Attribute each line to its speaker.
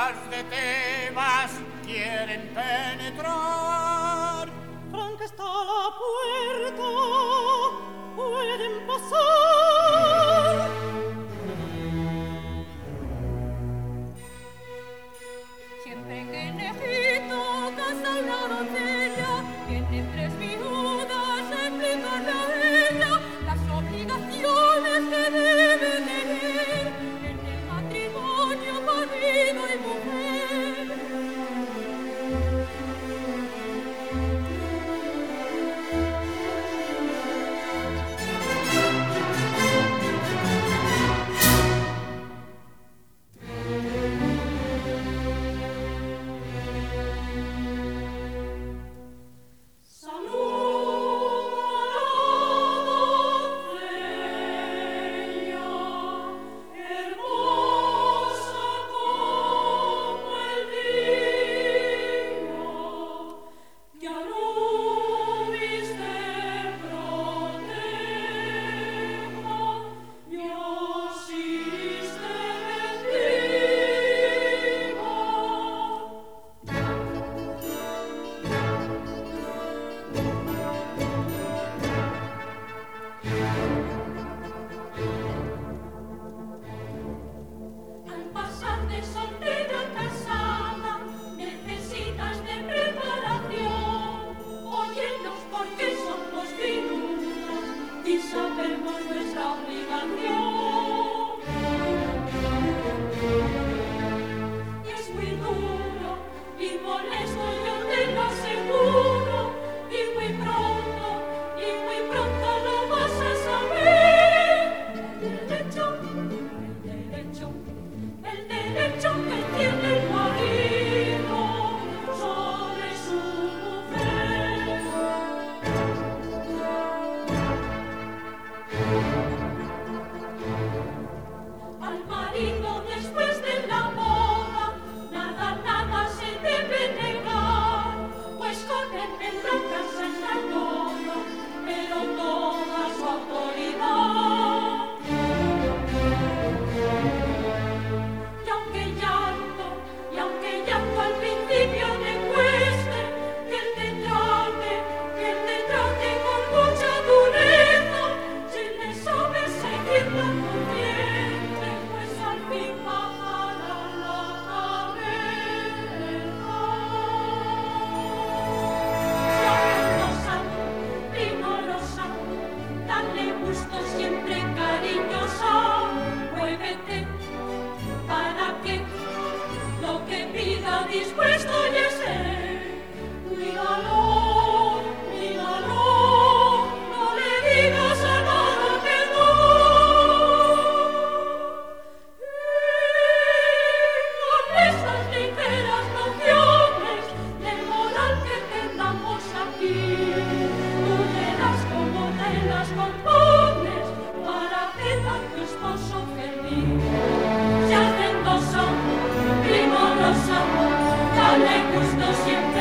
Speaker 1: tropas de Tebas quieren penetrar.
Speaker 2: Franca está la puerta, pueden pasar.
Speaker 3: Siempre que en Egipto casa una doncella, tiene 3 viudas, explicarle a ella las obligaciones que debe tener en el matrimonio marido y mujer.
Speaker 4: Sabemos nuestra obligación. Y es muy duro y molesto, yo te lo aseguro. Y muy pronto lo vas a saber. El derecho que tiene el marido sobre su mujer. Al marido después de la boda nada se debe negar, pues con él en la casa está todo, pero toda su autoridad. Y aunque llanto al principio le cueste, que él te trate con mucha dureza, si le sabes seguir la corriente, pues al fin bajará la cabeza. Ya primorosa, dale gusto siempre cariñosa, muévete para que lo que pida dispuesto ya sé. Míralo, no le digas a nada que no. Con esas ligeras nociones de moral que tengamos aquí, tú verás cómo te las compones para hacer a tu esposo feliz. Seas hacendosa, primorosa, dale gusto siempre